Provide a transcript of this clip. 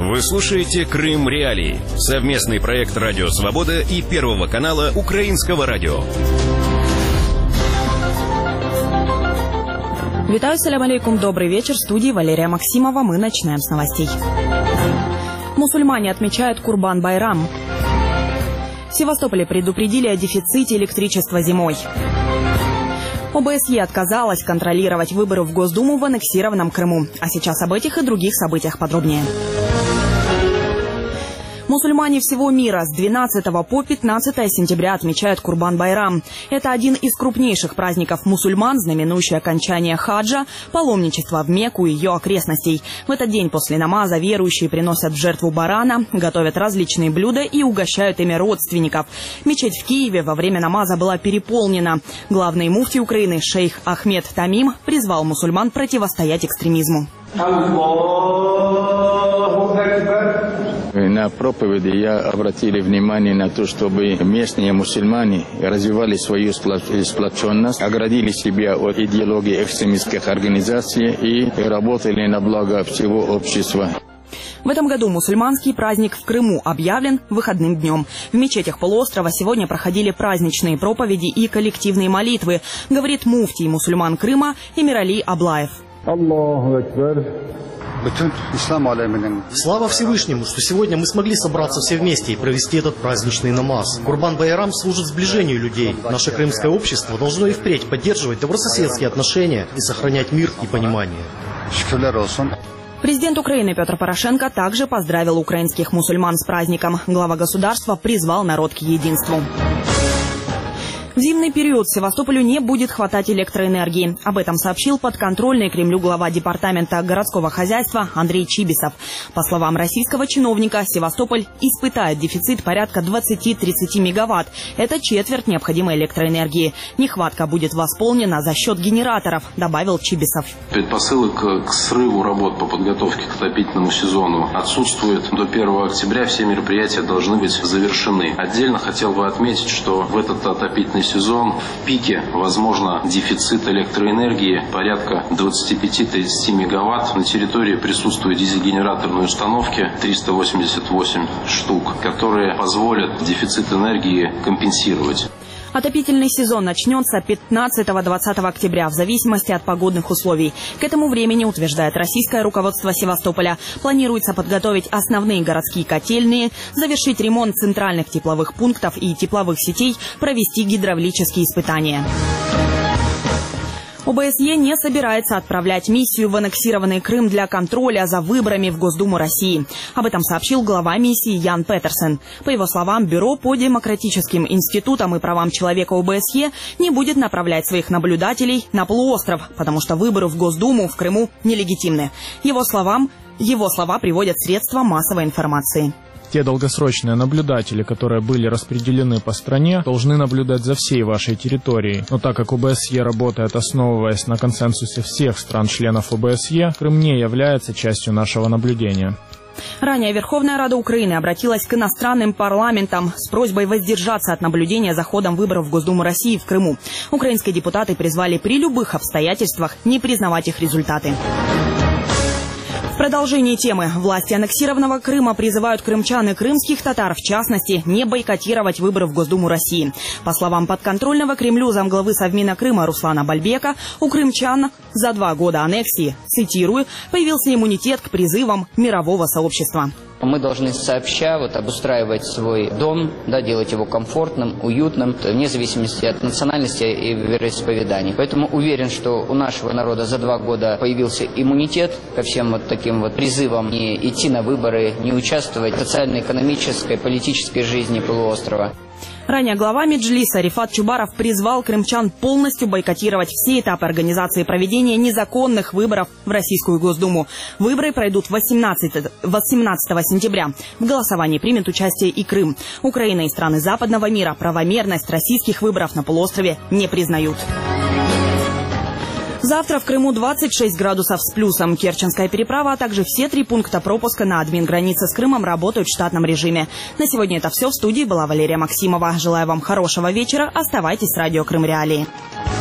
Вы слушаете «Крым Реалии» – совместный проект «Радио Свобода» и Первого канала Украинского радио. Витаю, салям алейкум, добрый вечер. В студии Валерия Максимова. Мы начинаем с новостей. Мусульмане отмечают Курбан-Байрам. В Севастополе предупредили о дефиците электричества зимой. ОБСЕ отказалась контролировать выборы в Госдуму в аннексированном Крыму. А сейчас об этих и других событиях подробнее. Мусульмане всего мира с 12 по 15 сентября отмечают Курбан-Байрам. Это один из крупнейших праздников мусульман, знаменующий окончание хаджа, паломничества в Мекку и ее окрестностей. В этот день после намаза верующие приносят в жертву барана, готовят различные блюда и угощают ими родственников. Мечеть в Киеве во время намаза была переполнена. Главный муфти Украины шейх Ахмед Тамим призвал мусульман противостоять экстремизму. На проповеди я обратил внимание на то, чтобы местные мусульмане развивали свою сплоченность, оградили себя от идеологии экстремистских организаций и работали на благо всего общества. В этом году мусульманский праздник в Крыму объявлен выходным днем. В мечетях полуострова сегодня проходили праздничные проповеди и коллективные молитвы, говорит муфтий мусульман Крыма Эмирали Аблаев. Аллаху Акбар. Слава Всевышнему, что сегодня мы смогли собраться все вместе и провести этот праздничный намаз. Курбан-Байрам служит сближению людей. Наше крымское общество должно и впредь поддерживать добрососедские отношения и сохранять мир и понимание. Президент Украины Петр Порошенко также поздравил украинских мусульман с праздником. Глава государства призвал народ к единству. В зимний период Севастополю не будет хватать электроэнергии. Об этом сообщил подконтрольный Кремлю глава департамента городского хозяйства Андрей Чибисов. По словам российского чиновника, Севастополь испытает дефицит порядка 20-30 мегаватт. Это четверть необходимой электроэнергии. Нехватка будет восполнена за счет генераторов, добавил Чибисов. Предпосылок к срыву работ по подготовке к отопительному сезону отсутствует. До 1 октября все мероприятия должны быть завершены. Отдельно хотел бы отметить, что в этот отопительный сезон в пике возможно дефицит электроэнергии порядка 25-30 мегаватт. На территории присутствуют дизель-генераторные установки 388 штук, которые позволят дефицит энергии компенсировать. Отопительный сезон начнется 15-20 октября в зависимости от погодных условий. К этому времени, утверждает российское руководство Севастополя, планируется подготовить основные городские котельные, завершить ремонт центральных тепловых пунктов и тепловых сетей, провести гидравлические испытания. ОБСЕ не собирается отправлять миссию в аннексированный Крым для контроля за выборами в Госдуму России. Об этом сообщил глава миссии Ян Петерсен. По его словам, Бюро по демократическим институтам и правам человека ОБСЕ не будет направлять своих наблюдателей на полуостров, потому что выборы в Госдуму в Крыму нелегитимны. Его слова приводят средства массовой информации. Те долгосрочные наблюдатели, которые были распределены по стране, должны наблюдать за всей вашей территорией. Но так как ОБСЕ работает, основываясь на консенсусе всех стран-членов ОБСЕ, Крым не является частью нашего наблюдения. Ранее Верховная Рада Украины обратилась к иностранным парламентам с просьбой воздержаться от наблюдения за ходом выборов в Госдуму России в Крыму. Украинские депутаты призвали при любых обстоятельствах не признавать их результаты. В продолжении темы власти аннексированного Крыма призывают крымчан и крымских татар, в частности, не бойкотировать выборы в Госдуму России. По словам подконтрольного Кремлю замглавы Совмина Крыма Руслана Бальбека, у крымчан за 2 года аннексии, цитирую, появился иммунитет к призывам мирового сообщества. Мы должны сообща обустраивать свой дом, делать его комфортным, уютным, вне зависимости от национальности и вероисповеданий. Поэтому уверен, что у нашего народа за 2 года появился иммунитет ко всем таким призывам не идти на выборы, не участвовать в социально-экономической, политической жизни полуострова. Ранее глава Меджлиса Рифат Чубаров призвал крымчан полностью бойкотировать все этапы организации проведения незаконных выборов в Российскую Госдуму. Выборы пройдут 18 сентября. В голосовании примет участие и Крым. Украина и страны западного мира правомерность российских выборов на полуострове не признают. Завтра в Крыму 26 градусов с плюсом. Керченская переправа, а также все 3 пункта пропуска на админгранице с Крымом работают в штатном режиме. На сегодня это все. В студии была Валерия Максимова. Желаю вам хорошего вечера. Оставайтесь с радио Крым Реалии.